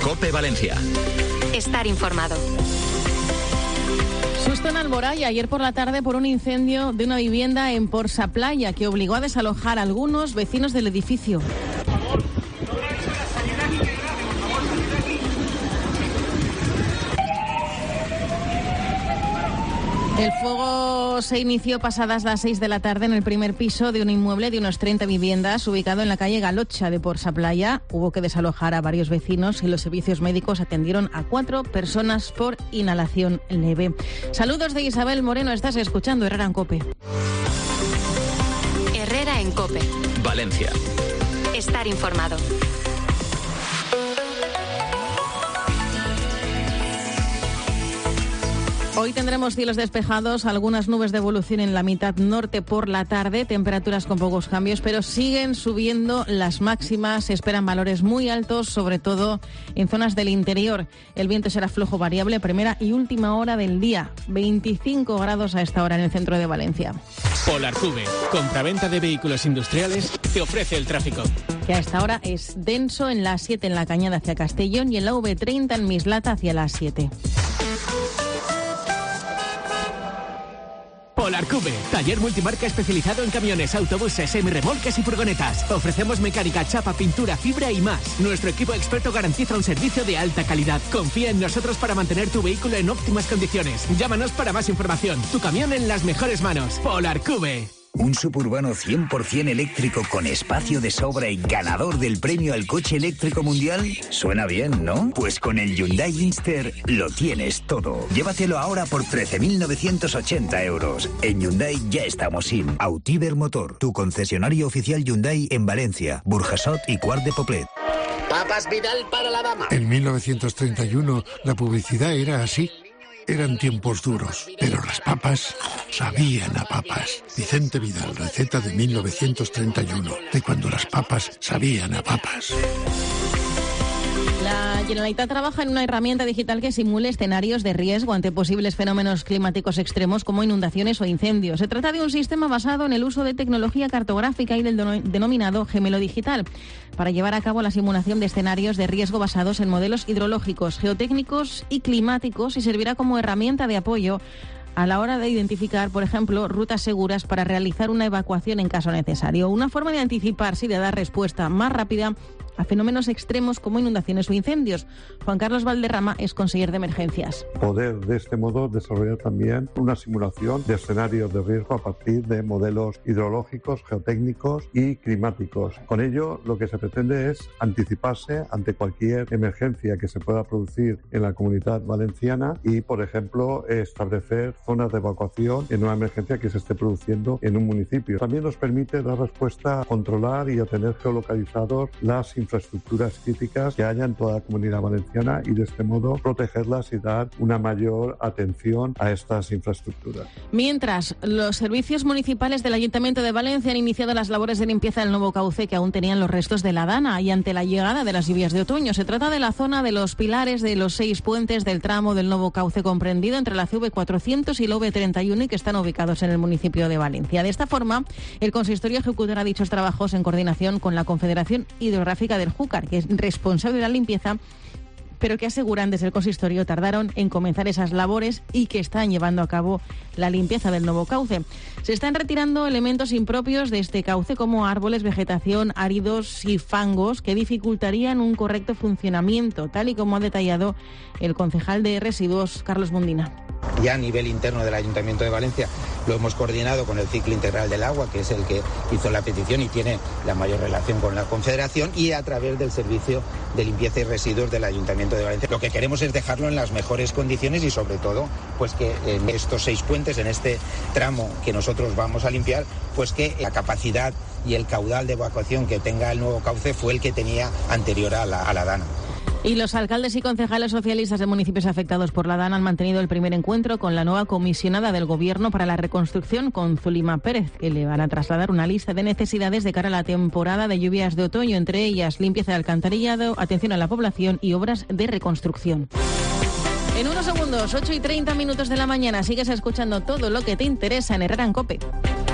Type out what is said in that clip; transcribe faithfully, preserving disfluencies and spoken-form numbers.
COPE Valencia. Estar informado. Susto en Alboraya ayer por la tarde por un incendio de una vivienda en Porsaplaya que obligó a desalojar a algunos vecinos del edificio. El fuego se inició pasadas las seis de la tarde en el primer piso de un inmueble de unos treinta viviendas ubicado en la calle Galocha de Porsaplaya. Hubo que desalojar a varios vecinos y los servicios médicos atendieron a cuatro personas por inhalación leve. Saludos de Isabel Moreno, estás escuchando Herrera en COPE. Herrera en COPE. Valencia. Estar informado. Hoy tendremos cielos despejados, algunas nubes de evolución en la mitad norte por la tarde, temperaturas con pocos cambios, pero siguen subiendo las máximas, se esperan valores muy altos, sobre todo en zonas del interior. El viento será flojo variable, primera y última hora del día, veinticinco grados a esta hora en el centro de Valencia. Polarcube, compraventa de vehículos industriales, te ofrece el tráfico. Que a esta hora es denso en la A siete en la Cañada hacia Castellón y en la V treinta en Mislata hacia la A siete. Polarcube, taller multimarca especializado en camiones, autobuses, semirremolques y furgonetas. Ofrecemos mecánica, chapa, pintura, fibra y más. Nuestro equipo experto garantiza un servicio de alta calidad. Confía en nosotros para mantener tu vehículo en óptimas condiciones. Llámanos para más información. Tu camión en las mejores manos. Polarcube. Un suburbano cien por ciento eléctrico con espacio de sobra y ganador del premio al coche eléctrico mundial. Suena bien, ¿no? Pues con el Hyundai Inster lo tienes todo. Llévatelo ahora por trece mil novecientos ochenta euros. En Hyundai ya estamos in. Autiver Motor, tu concesionario oficial Hyundai en Valencia, Burjasot y Quart de Poblet. Papas Vidal para la dama. En mil novecientos treinta y uno la publicidad era así. Eran tiempos duros, pero las papas sabían a papas. Vicente Vidal, receta de mil novecientos treinta y uno, de cuando las papas sabían a papas. La Generalitat trabaja en una herramienta digital que simule escenarios de riesgo ante posibles fenómenos climáticos extremos como inundaciones o incendios. Se trata de un sistema basado en el uso de tecnología cartográfica y del denominado gemelo digital para llevar a cabo la simulación de escenarios de riesgo basados en modelos hidrológicos, geotécnicos y climáticos y servirá como herramienta de apoyo a la hora de identificar, por ejemplo, rutas seguras para realizar una evacuación en caso necesario. Una forma de anticiparse y de dar respuesta más rápida a fenómenos extremos como inundaciones o incendios. Juan Carlos Valderrama es conseller de emergencias. Poder de este modo desarrollar también una simulación de escenarios de riesgo a partir de modelos hidrológicos, geotécnicos y climáticos. Con ello, lo que se pretende es anticiparse ante cualquier emergencia que se pueda producir en la Comunidad Valenciana y, por ejemplo, establecer zonas de evacuación en una emergencia que se esté produciendo en un municipio. También nos permite dar respuesta, controlar y a tener geolocalizados las infraestructuras críticas que haya en toda la Comunidad Valenciana y de este modo protegerlas y dar una mayor atención a estas infraestructuras. Mientras, los servicios municipales del Ayuntamiento de Valencia han iniciado las labores de limpieza del nuevo cauce que aún tenían los restos de la Dana y ante la llegada de las lluvias de otoño. Se trata de la zona de los pilares de los seis puentes del tramo del nuevo cauce comprendido entre la C V cuatrocientos y la V treinta y uno y que están ubicados en el municipio de Valencia. De esta forma, el consistorio ejecutará dichos trabajos en coordinación con la Confederación Hidrográfica del Júcar, que es responsable de la limpieza, pero que aseguran desde el consistorio tardaron en comenzar esas labores y que están llevando a cabo la limpieza del nuevo cauce. Se están retirando elementos impropios de este cauce como árboles, vegetación, áridos y fangos que dificultarían un correcto funcionamiento, tal y como ha detallado el concejal de residuos, Carlos Mundina. Ya a nivel interno del Ayuntamiento de Valencia lo hemos coordinado con el Ciclo Integral del Agua, que es el que hizo la petición y tiene la mayor relación con la Confederación, y a través del Servicio de Limpieza y Residuos del Ayuntamiento de Valencia. Lo que queremos es dejarlo en las mejores condiciones y sobre todo pues que en estos seis puentes, en este tramo que nosotros vamos a limpiar, pues que la capacidad y el caudal de evacuación que tenga el nuevo cauce fue el que tenía anterior a la, a la Dana. Y los alcaldes y concejales socialistas de municipios afectados por la Dana han mantenido el primer encuentro con la nueva comisionada del Gobierno para la reconstrucción, con Zulima Pérez, que le van a trasladar una lista de necesidades de cara a la temporada de lluvias de otoño, entre ellas limpieza de alcantarillado, atención a la población y obras de reconstrucción. En unos segundos, ocho y treinta minutos de la mañana, sigues escuchando todo lo que te interesa en Herrera en COPE.